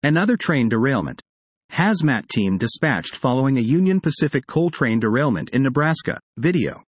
Another train derailment. Hazmat team dispatched following a Union Pacific coal train derailment in Nebraska. Video.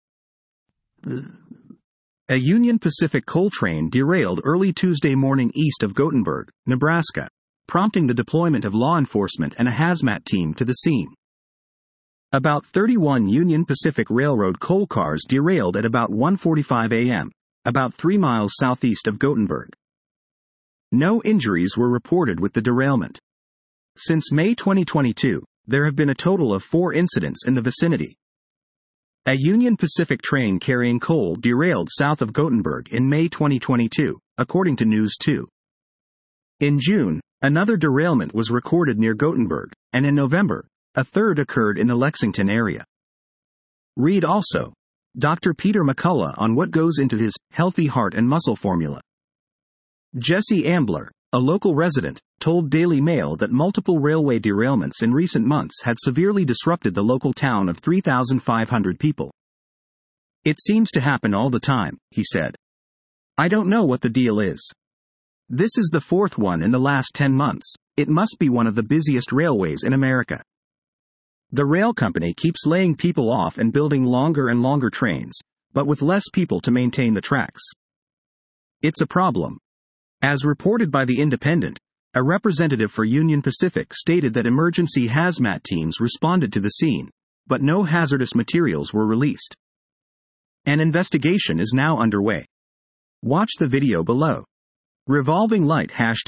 A Union Pacific coal train derailed early Tuesday morning east of Gothenburg, Nebraska, prompting the deployment of law enforcement and a hazmat team to the scene. About 31 Union Pacific Railroad coal cars derailed at about 1:45 a.m., about 3 miles southeast of Gothenburg. No injuries were reported with the derailment. Since May 2022, there have been a total of 4 incidents in the vicinity. A Union Pacific train carrying coal derailed south of Gothenburg in May 2022, according to News 2. In June, another derailment was recorded near Gothenburg, and in November, a third occurred in the Lexington area. Read also Dr. Peter McCullough on what goes into his healthy heart and muscle formula. Jesse Ambler, a local resident, told Daily Mail that multiple railway derailments in recent months had severely disrupted the local town of 3,500 people. It seems to happen all the time, he said. I don't know what the deal is. This is the 4th one in the last 10 months. It must be one of the busiest railways in America. The rail company keeps laying people off and building longer and longer trains, but with less people to maintain the tracks. It's a problem. As reported by The Independent, a representative for Union Pacific stated that emergency hazmat teams responded to the scene, but no hazardous materials were released. An investigation is now underway. Watch the video below. Revolving light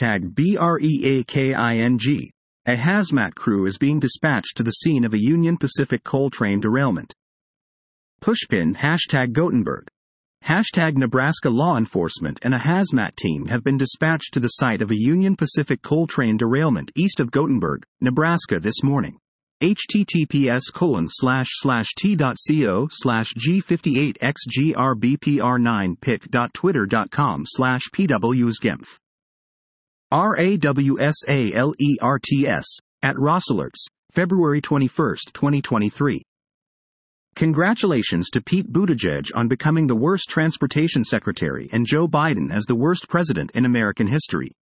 #BREAKING. A hazmat crew is being dispatched to the scene of a Union Pacific coal train derailment. Pushpin #Gothenburg. #Nebraska law enforcement and a hazmat team have been dispatched to the site of a Union Pacific coal train derailment east of Gothenburg, Nebraska this morning. https://t.co/g58xgrbpr9pic.twitter.com/pwsgemph. RAWSALERTS, @Rossalerts, February 21, 2023. Congratulations to Pete Buttigieg on becoming the worst transportation secretary and Joe Biden as the worst president in American history.